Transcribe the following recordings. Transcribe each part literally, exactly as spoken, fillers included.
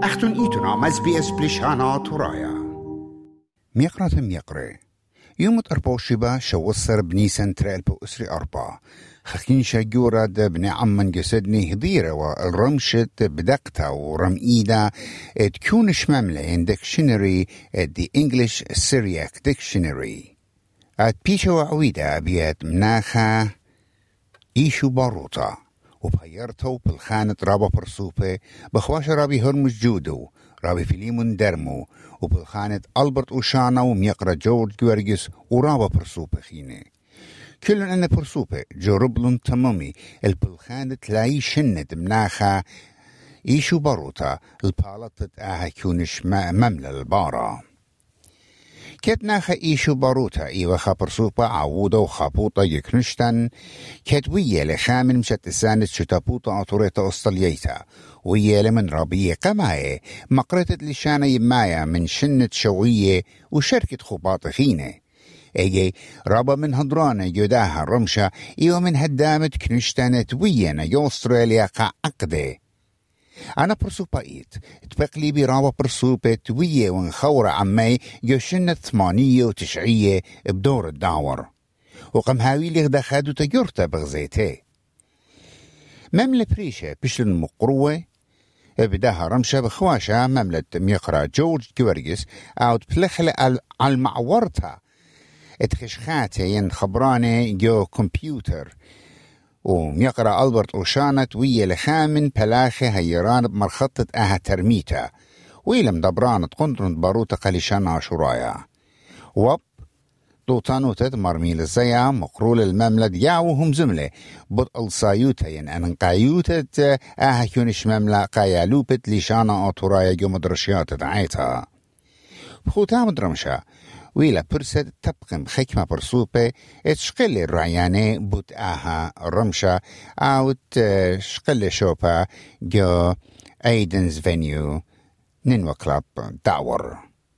أختن إيتنا مز بي إس بلشانا ترايا ميقرة ميقرة يوم أربعة شبا شوصر بني سنترال بو أسري أربعة خكين شاجورة بني عمان جسدني هضيرة والرمشت بدقتا ورم إيدا تكون شماملين ديكشنري دي إنجليش سيرياك ديكشنري ات بيشو عويدة بيات مناخا إيشو باروتا وبهيرتو بالخانة رابا برسوبة بخواش رابي هرمز جودو رابي فيليمون درمو وبالخانة ألبرت أوشانا وميقرا جورج جورجس ورابا برسوبة خينة كلن أنا برسوبة جربلن تمامي البالخانة تلاقي شنة مناخا إيشو باروتا البالطة آها كونش مملة البارا كت ناخا إيشو باروتا إيوة خابرسوبة عودة وخابوطة يكنشتن كت ويا لخامن مشت سانت شتابوطة أطوريتا أستلييتا ويا لمن رابية قماية مقرتت لشانة يمايا من شنة شوية وشركة خباط خينة ايجي رابا من هدرانة جداها رمشة إيوة من هدامت كنشتانت ويانا يو أستراليا قا عقدة أنا برسوبة إيت تبقلي برابا برسوبة توية ونخورة عمي يوشنة ثمانية وتشعية بدور الدعور وقم هاويلي غدا خادو تجورتا بغزيته مملة بريشة بشل مقروة بداها رمشة بخواشة مملة ميقرا جورج جورجس أو تبلخل على المعورتا اتخشخاتين خبرانة جو كمبيوتر وميقرأ ألبرت أوشانة ويا لخامن بلاخة هيران بمرخطة أها ترميتا ويلم دبرانة قندرن باروتا قليشان عشرايا وب دوتانوتت مرميل الزيا مقرول المملة دياوهم زملة بطل صايوتين أن قايوتت أها كونش مملة قايالوبت ليشانا أطرايا جو مدرشيات دعيتها بخوتا مدرمشا ويلا برسد تبقم خكمة برسوبة اتشقل الرعيانة بوت آها رمشة او تشقل شوبة جو ايدنز فينيو نينوى كلاب داور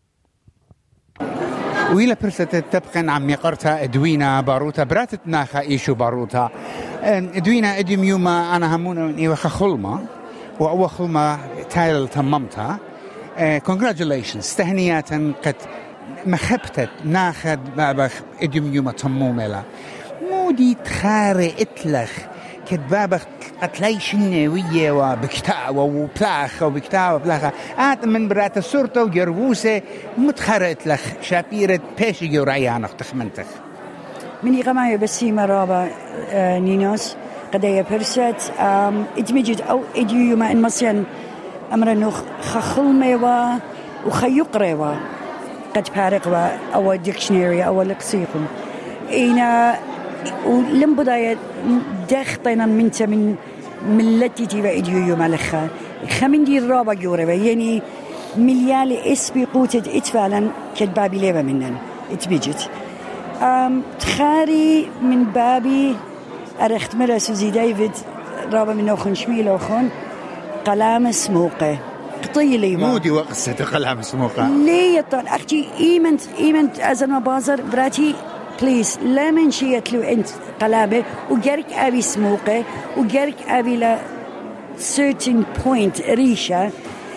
ويلا برسد تبقن عم يقرتا ادوينا باروتا براتت ناخا ايشو باروتا ادوينا اديم يوما انا همونا ايوخا خلمة واوا خلمة تايل تممتها congratulations تهنيات قد مخبتت ناخد بابخ اديم يوم تموملا مودي تخاري اتلخ كد بابخ اتلايش النوية وبكتاء وبلاخ وبكتاء وبلاخ آت من برات السورة وجروسة متخاري اتلخ شابيرة بيشي يوريانخ تخمنتخ مني غماية بسيمة رابا آه نينوس قدايا برسات ادمجد او اديو يوم ان مصيان امر انه خخلمة وخيقرة قد فارق أو ديكشنري أو لقصيكم إنا ولم بداية دختنا منت من ملتي تبا إديو مالخا خمين دي الرابع جوربا يعني مليال اسبي قوتت اتفالا كدبابي ليبا منن اتبجت تخاري من بابي أرخت مرة سوزي دايفيد رابع من أخن شميل أخن قلام سموقه قطيلي مودي وقصة قلام سموقه ليه طال أختي إيمنت إيمنت أزنا بازر براتي بليز لا من شيء يتلو أنت قلابه وجرك أبي سموقه وجرك أبي لا certain point ريشة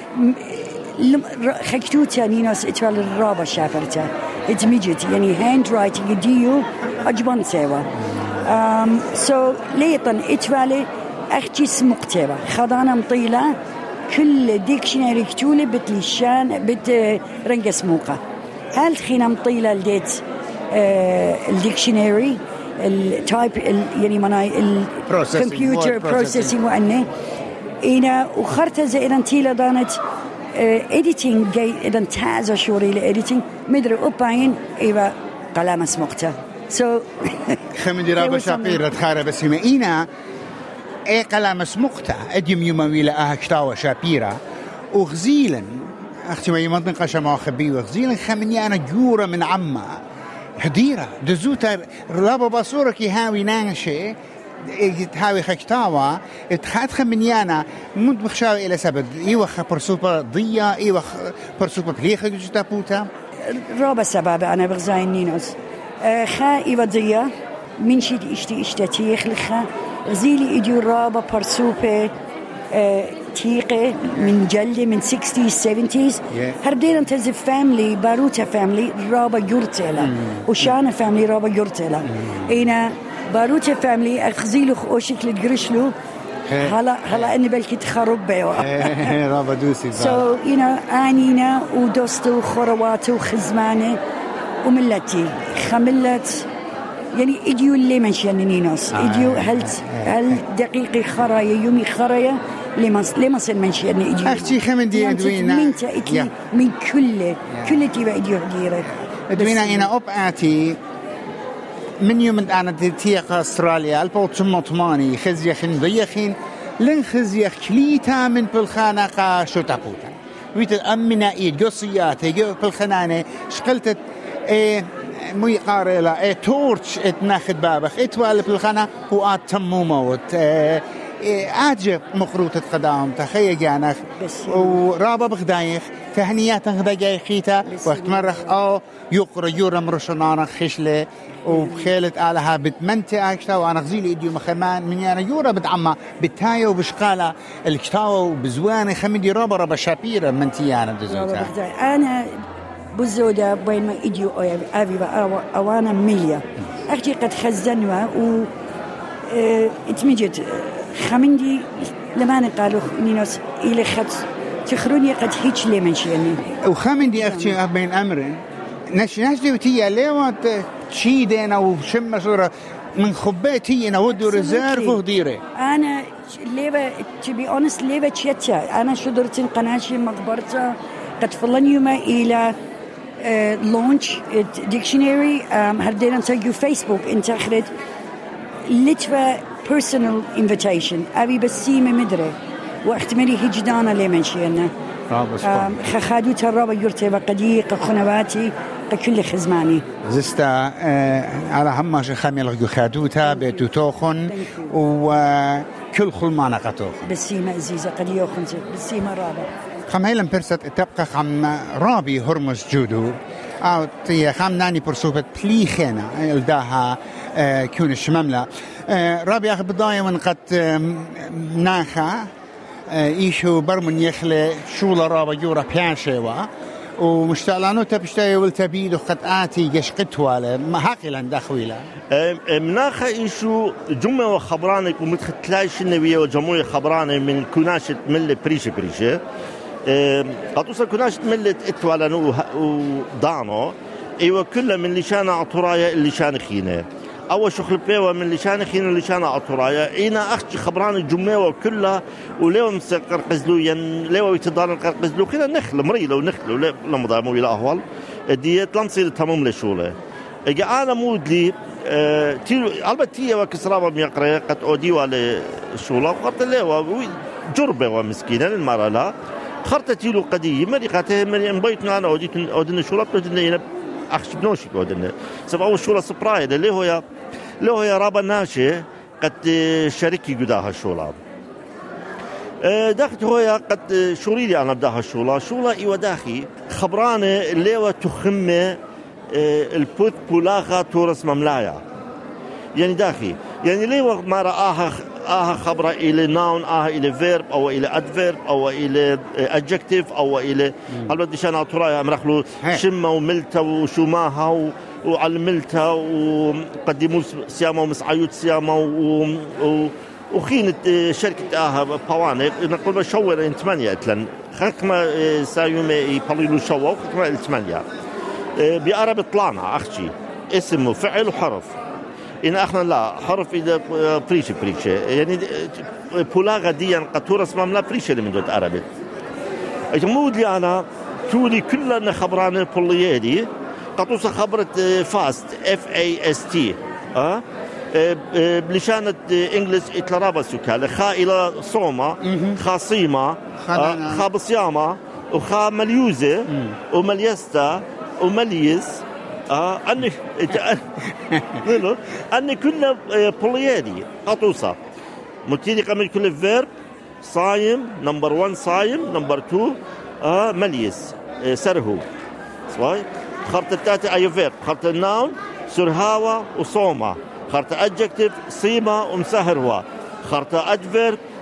خكتوتا نيناس اتوال الرابع شافرتا اتمجت يعني hand writing يديو أجبان سوا so ليه طال اتوالي أختي سموقتها خضانا مطيلة كل ديكشنري كتولي بتلشان بت رنج سموقة هل خينا مطيلة الديت آه الديكشنري التايب يعني مناي الكمبيوتر بروسيسنج وأنه إنا وخرتها زي إذا تيلا دانت إديتينج جاي إذا تازا شوري لإديتينج مدري أباين إيوه قلامة سموقته so خمدي رابا شابير تخارب بسيمة إنا اي قلام سمقتا اديم يوم ويلا اهكتاوة شابيرا وغزيلا اختي ما يمنطن قشما خبي وغزيلا خمنيانا جورة من عما هديرة دزوتا رابا باصورك يهاوي نانشي هاوي خكتاوة اتخاد خمنيانا مد مخشاوي الى سبب ايوه برسوبة ضية ايوه برسوبة بليخة جوتا بوتا رابا سبب انا بغزاين نينوس خا ايوه ضية من شيد اشتي اشتاتي يخلخها غزيلي إديو رابا برسوبة تيقة من جلة من ستيز سفنتيز هردينا تزف فاملي باروتا فاملي رابا جورتيلا وشانا فاملي رابا جورتيلا إنا باروتا فاملي أخزيلو أوشكل جرشلو هلا هلا إني بلكي تخرب بيوا رابا دوسي so you know آنينا ودوستو وخرواتو وخزمانة وملتي خملت يعني إديو اللي منشانينوس إديو هل هل دقيقة خرايا يومي خرايا لمس لمس المنشان إديو أختي خمن دي أدوينا من تأتي من كله كله تبع إديو ديره أدوينا إنا أب آتي من يوم أنا تيق أستراليا البوت مطماني خزيخين ضيخين لن خزيخ كليتا من بالخانة قا شو تابوتا ويت أمنا إيد قصيات يجو بالخنانة شقلت إيه مي قارلا إيه تورش اتناخد بابخ اتوال بالخانة هو آتمو موت إيه أجب مخروطة قدام تخيل جانخ ورابا بغدايخ تهنيات غدا جاي خيتا وقت مرخ أو يقرأ يورم رشنانا خشلة وبخيلة آلها بتمنتي أكشتا وأنا غزيل إديو مخمان من يعني يورا بدعما بتايا وبشقالة الكتاوة وبزواني خمدي رابا رابا شابيرا منتيانا بزوتا أنا بزودة بين ما إديو أبي أوانا مليا أختي قد خزنوا و اتمجد خمندي لما نقالوا نينوس إلى خط تخروني قد هيج لي منشيني وخمندي أختي بين أمرين نش نش ديوتيا ليوات شي دينا وشم صورة من خباتي أنا ودو رزارف وديره أنا ليبا to be honest ليبا تشيتشا أنا شدرت قناشي مقبرتها قد فلان يوم إلى لونش ديكشنري هردينا نسوي فيسبوك انت أخرج لتفا personal invitation أبي بسيمة مدري واحتمالي هجدانا لمن شيئنا خخادو ترابا يرتبا قديقة خنواتي كل خزماني زستا على هماش خامي لغو خادوتا بيتو توخن وكل خلمانا قطوخن بسيمة عزيزة قد يوخن بسيمة رابا خم هيلم برست تبقى خم رابي هرمز جودو أو تي خم ناني برسوبة بليخينا الداها كون الشمملة رابي أخي بداية من قد ناخا إيشو برمن يخلي شولة رابا جورا بيانشيوا ومشتعلانو تبشتاي والتبيد وقد آتي يشقتوا ما حقلا دخويلا مناخا إيشو جمع وخبرانك ومتختلاش النبية وجمهورية خبراني من كناشة ملة بريشة بريشة قطوسا كناشة ملة اتوالانو ودانو ايوه كلها من لشانة عطرايا اللي شان خينه اول شغل بيوه من لشان خينه اللي شان عطرايا اينا اختي خبران الجمعه كلها وليو مسقر قزلو ين ليو يتدار قزلو كده نخل مريله ونخل لما ضامو الى اهوال دي تلانصير تمام لشوله اجي انا مودلي أه تي البتيه وكسرابه ميقرا قد اوديوا للشوله وقت له جربه ومسكينه المراه لا خرطتي له قديم مريقته من بيتنا انا اوديت اودن الشوله بدنا أخش بنوشي قدرنا سبب أول شغلة سبرايد اللي هو اللي هو رابا ناشي قد شريكي قداها الشغلة داخل هو قد شوريلي أنا بداها الشغلة شغلة إيوه داخي خبرانة اللي هو تخمة البوت بولاخة تورس مملايا يعني داخي يعني ليه ما رآها آها خبرة إلى noun آها إلى verb أو إلى adverb أو إلى adjective أو إلى هل بدي شان أطرايا مرخلو شمة وملتا وشماها وعلملتا وقدموا سيامة ومسعيوت سيامة وخينة شركة آها بوانة نقول بشور إن ثمانية أتلن خكمة سايوم يبليلو شوا وخكمة الثمانية بأرب طلعنا أختي اسم وفعل وحرف إن أخنا لا حرف إذا بريشة بريشة يعني بولاغة دي قطورة اسمهم لا بريشة اللي من دوت عربي أجمود لي أنا تولي كلنا خبران بولية دي قطوسة خبرة فاست F A S T أه بلشانة إنجلس إتلرابة سكالة خا إلى صومة خا صيمة خا بصيامة وخا مليوزة ومليستا ومليس آه أني أني أني كل بوليادي قطوسة متيني قمر كل فيرب صايم نمبر وان صايم نمبر تو آه مليس آه سرهو صاي خرط التاتي أي فيرب خرط الناون سرهاوة وصومة خرط أدجكتيف صيمة ومسهروا خرط أدفيرب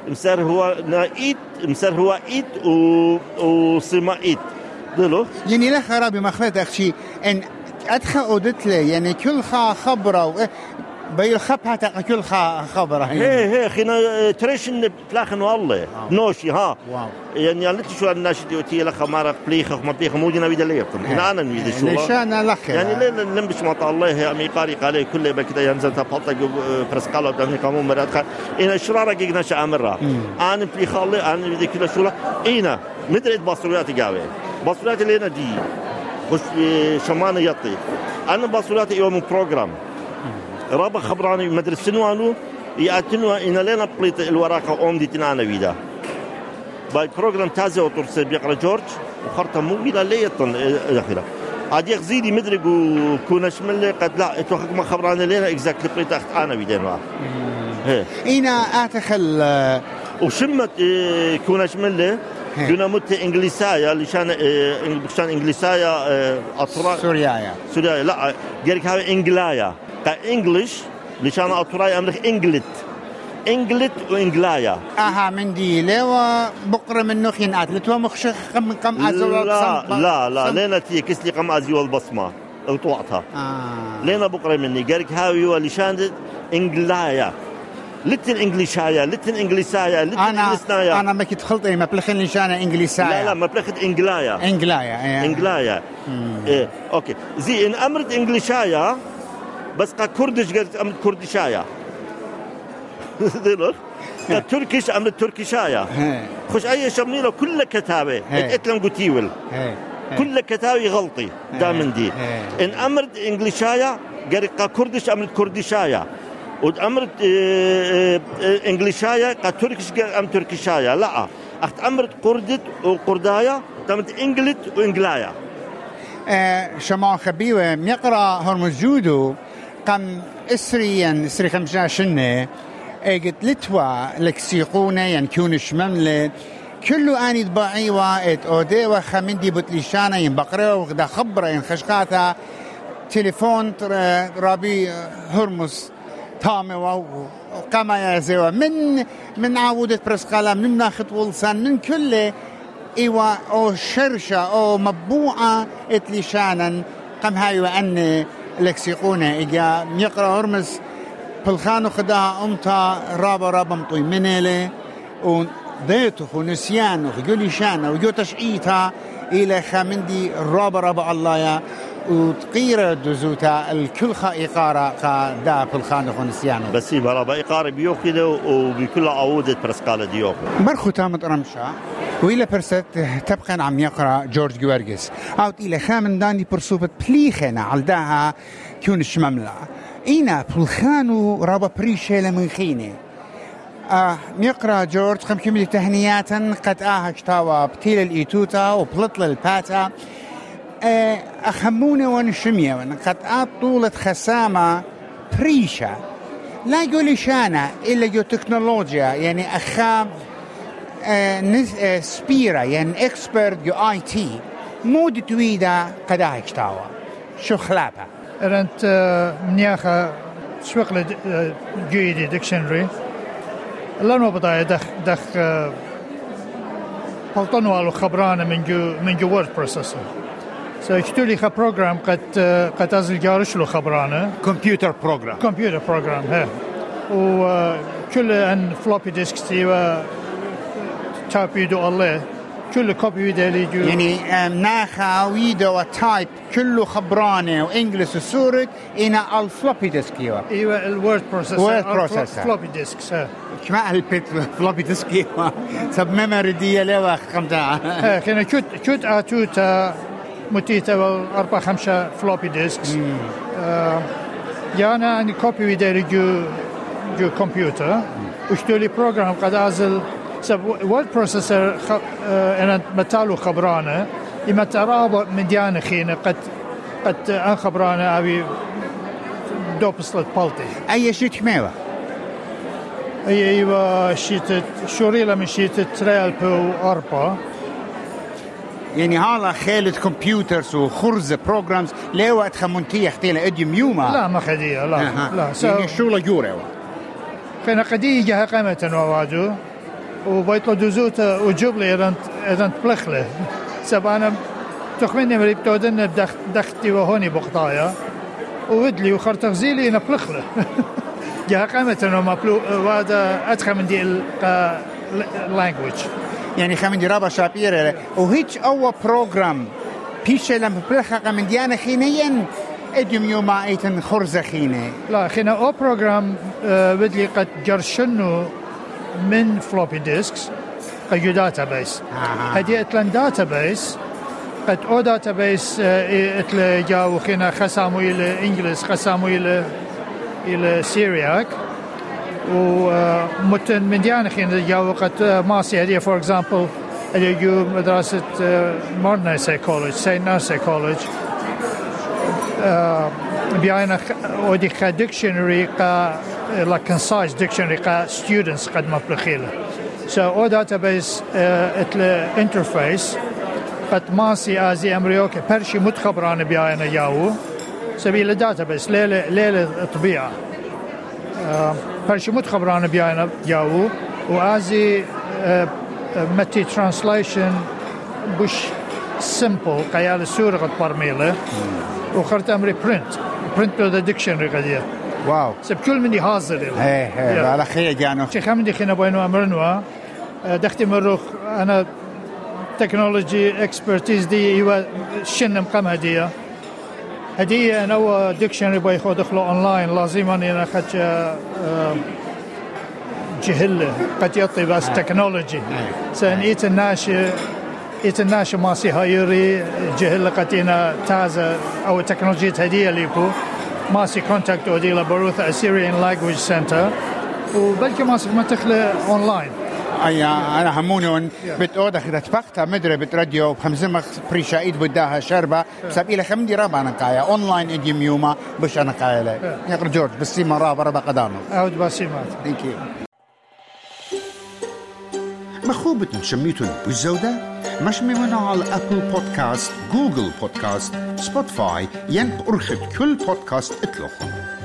مسار هو نايت مسار هو إيت و وصما إيت دلو يعني لا خرابي مخفت أخشي إن أدخل أودت لي يعني كل خا خبرة بيل خبها كل خا خبرة هي هي خينا تريشن بلاخن والله نوشي ها واو يعني قلت شو الناس ديوتي لخ مارق بليخ ما بليخ مو جنا بيد ليكم هنا أنا نريد شو ليش أنا لخ يعني لين نلبس ما الله هي أميقاري قالي كله بكذا ينزل تبطل برسقالة دمني كمون مرات خ إن الشرارة جينا شامرة أنا بليخ الله أنا بدي كل شو لا إينا مدري بصريات جاوي بصريات لينا دي خش شمان يطي أنا بصريات يوم برنامج رابع خبراني مدرسة نوانو يأتنوا إن لنا بليت الوراقة أم دي تنانا ويدا باي برنامج تازه وترسل بيقرأ جورج وخرطة مو بلا ليطن الأخيرة عاد يخزيدي مدري جو كونش ملي قد لا اتوقع ما خبراني لنا إكزاكتلي بليت أخت أنا ويدا نوا إينا أتخل وشمت كونش ملي جونا مت إنجليزية لشان بشان إنجليزية أطراء سوريايا سوريايا لا جرك هاي إنجلايا كإنجليش لشان أطراء أمريك إنجلت إنجلت وإنجلايا أها من دي لوا بقرة من نخين أتلت ومخشخ قم قم أزول لا لا لا لينا تي كسلي قم أزيو البصمة وطوعتها آه. لينا بقرة مني جرك هاي ولشان إنجلايا لتن إنجليشايا لتن إنجليسايا لتن إنجليسنايا أنا ما كنت خلطي ما بلخن لشانة إنجليسايا لا لا ما بلخت إنجلايا إنجلايا إيه. إنجلايا إيه أوكي زي إن أمرت إنجليشايا بس قا كردش قلت أمرت كردشايا دلوقتي تركيش أمرت تركيشايا خش أي شميلة كل كتابة اتلم قتيول كل كتابة غلطي دامن دي إن أمرت إنجليشايا قلت قا كردش أمرت كردشايا وأمرت إنجليشايا كتركيش أم تركيشايا لا أخت أمرت قردت وقردايا تمت إنجلت وإنجلايا شمع خبيوة يقرأ هرمز جودو قم إسريا إسري خمسة شنة قلت لتوا لكسيقونة ينكونش مملة كله آني ضباعيوة ات أوديوة خمندي بطليشانة ينبقروا وغدا خبرة ينخشقاتها تليفون رابي هرمز تامي وقما يزيوا من من عودة برسقالة من ناخد ولسان من كل إيوا أو شرشة أو مبوعة اتليشانا قم هاي وأن لكسيقونة إجا يقرأ هرمز بالخانو خداها أمتا رابا رابا مطوي منيلي وديتو ونسيانو يقولي شانا ويقول تشعيتها إلى خامندي رابا رابا الله وتقير دزوتا الكل خائقارة دا بالخانو ونسيانو بس يبقى رابا إقارة بيوكي وبكل عودة برسقالة ديوكي مرخو تامت رمشا وإلى برست تبقى عم يقرأ جورج جوارجس أو إلى خامن داني برسوبة بليخنا عالداها كونش مملع إينا بالخانو رابا بريشة لمن خيني آه يقرأ جورج خم كملي تهنياتا قد آها كتاوة بتيل الإيتوتا وبلطل الباتا آه أخمونة ونشمية قد آت طولة خسامة بريشة لا يقولي شانا إلا جو تكنولوجيا يعني أخام آه نز آه سبيرا يعني إكسبرت جو آي تي مود تويدا قد آها كتاوة شو خلابها أنت منياخة شوقل جيدي ديكشنري لانو بضايا دخ دخ بلطنوالو خبرانة من جو من جو وورد بروسيسور سيكتولي خا بروجرام قد قد أزل جارش له خبرانة كمبيوتر بروجرام كمبيوتر بروجرام ها وكل أن فلوبي ديسك تيوا تابيدو الله كل كوبي ويدالي جو يعني ناخا ويدو وتايب كله خبرانه وانجلس وسورك إنا الفلوبي ديسك يوا ايوه الوورد بروسيسور وورد بروسيسور فلوبي ديسك ها كما البيت فلوبي ديسك يوا سب ميموري دي لوا خمسة ها خلينا كوت كوت اتوتا متيتا أربعة خمسة فلوبي ديسكس آه يانا اني كوبي ويدالي جو جو كمبيوتر واشتولي بروجرام قد ازل سب وورد بروسيسور أنا متالو خبرانة إما ترابط مديانة خينة قد قد أن خبرانة أبي دوبسلت بالتي أي شيء كميوة أي أيوة شيت شوريلا من شيت تريال بو أربعة يعني هلا خالد كمبيوترز وخرز بروجرامز ليه وقت خمونتية اختيلا اديوم يوما لا ما خدية لا أه. لا يعني شو لا جورة خينا قدية جها قيمة وواجو وبيطلع دوزوتا وجوب لي إذا إذا بلخله سبعنا تخمني مريب تودن بدخ دختي وهوني بقطايا وودلي وخرطق زيلي نبلخله جا قامت إنه مبلو وهذا أدخل من دي language يعني خمن دي رابا شابيرة وهيج أول بروجرام بيشة لما بلخق من ديانا خينيا اديم يوم ايتن خرزة خينة لا خينا او بروجرام بدلي قد جرشنو من فلوبي ديسكس قد داتا بيس هدي اتلان داتا بيس قد او داتا بيس اتل جاو خينا خسامو الى انجلس خسامو الى الى سيرياك ومتن من ديانا خينا جاو قد ماسي هدي فور اكزامبل هدي جو مدرسة مورناي سايكولوج ساينا سايكولوج بيانا ودي كا ديكشنري كا لا كونسايز ديكشنري كا ستودنتس قد ما بلخيله سو او داتابيس اتل انترفيس قد ماسي ازي امريوكي برشي متخبران بيانا ياو سبيل داتابيس ليله ليله طبيعه برشي متخبران بيانا ياو وازي متي ترانسليشن بش سمبل قيال السورة قد برميله وخرت أمري برنت برنت بدا ديكشنري قديه واو سب كل مني حاضر هي هي على خير جانو شي خمدي خينا بينو أمرنوا دختي مروخ أنا تكنولوجي اكسبرتيز دي ايوا شنم قم هديه هديه انا هو ديكشنري باي خو دخلوا اونلاين لازم اني اخذ جهله قد يعطي بس تكنولوجي سنيت الناشئ يتناشى ماسي هايري جهل قتينا تازة أو تكنولوجيا هدية ليكو ماسي كونتاكت وديلا بروث أسيريان لانجويج سنتر وبلكي ماسي ما تخلى أونلاين أي أنا همونون بتأودا خدت فقطة مدري بتراديو بخمسمخ بريشايد بداها شربة بسبب إلى خمدي رابع نقايا أونلاين إديم يوما بش أنا قايا لي يقر جورج بسيما رابع رابع قدامه أود بسيمات Thank you مخوبة شميتون بالزودة مش ممنوع على أبل بودكاست جوجل بودكاست سبوتيفاي ين أرخد كل بودكاست اطلقهم